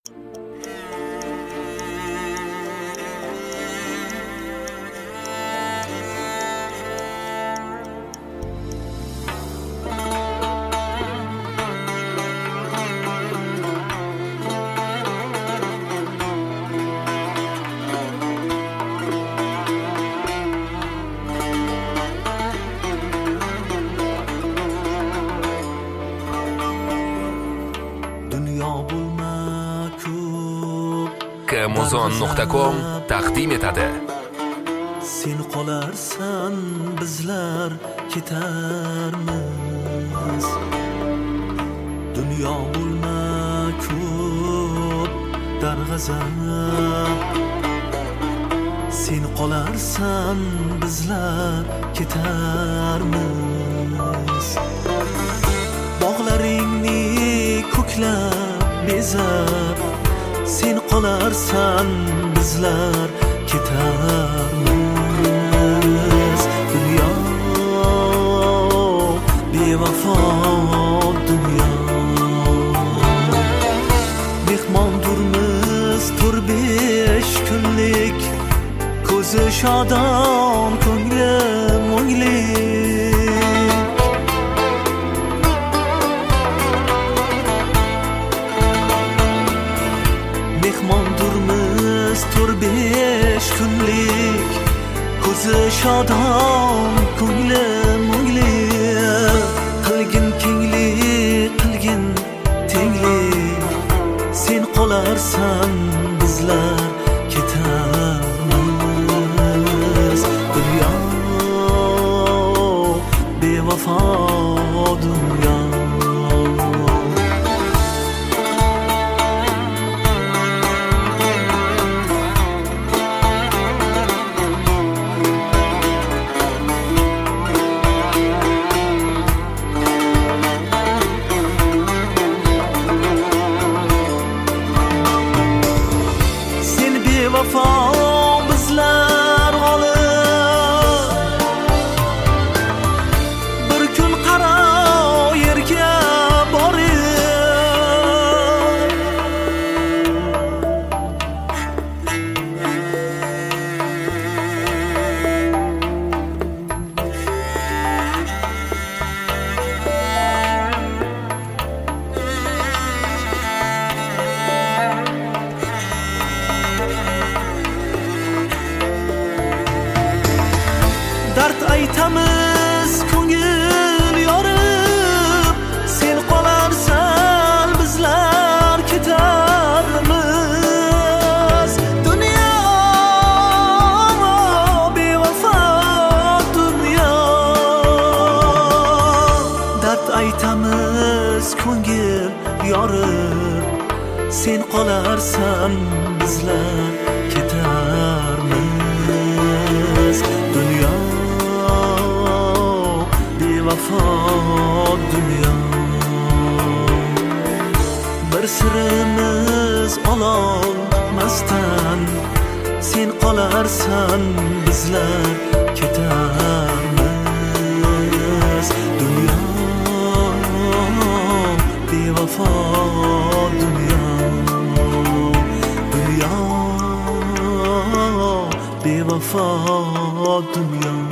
Amazon.com taqdim etadi. Sen qolarsan, bizlar ketarmiz. Dunyo bo'lma ko'p darg'azab. Sen qolarsan, bizlar ketarmiz. Bog'laringni ko'klab bezab, sen qolarsan, bizlar ketarmiz. Dunyo bevafo dunyo, mehmondurmiz 4-5 kunlik, ko'zi shodon, ko'ngli mo'nglik. Mehmondurmiz 4-5 kunlik, ko'zi shodon, ko'ngli mo'nglik. Qilgin kenglik, qilgin tenglik, sen qolarsan, bizlar ketarmiz. Dunyo bevafo dunyo. Vafo bizlar g'olib, bir kun qaro yerga borib. Dard aytamiz ko'ngil yorib, sen qolarsan, bizlar ketarmiz. Dunyo bevafo dunyo. Dard aytamiz ko'ngil yorib, sen qolarsan, bizlar ketarmiz. Dunyo bevafo dunyo. Bir sirimiz ololmasdan, sen qolarsan, bizlar ketarmiz. Dunyo bevafo dunyo. Dunyo bevafo dunyo.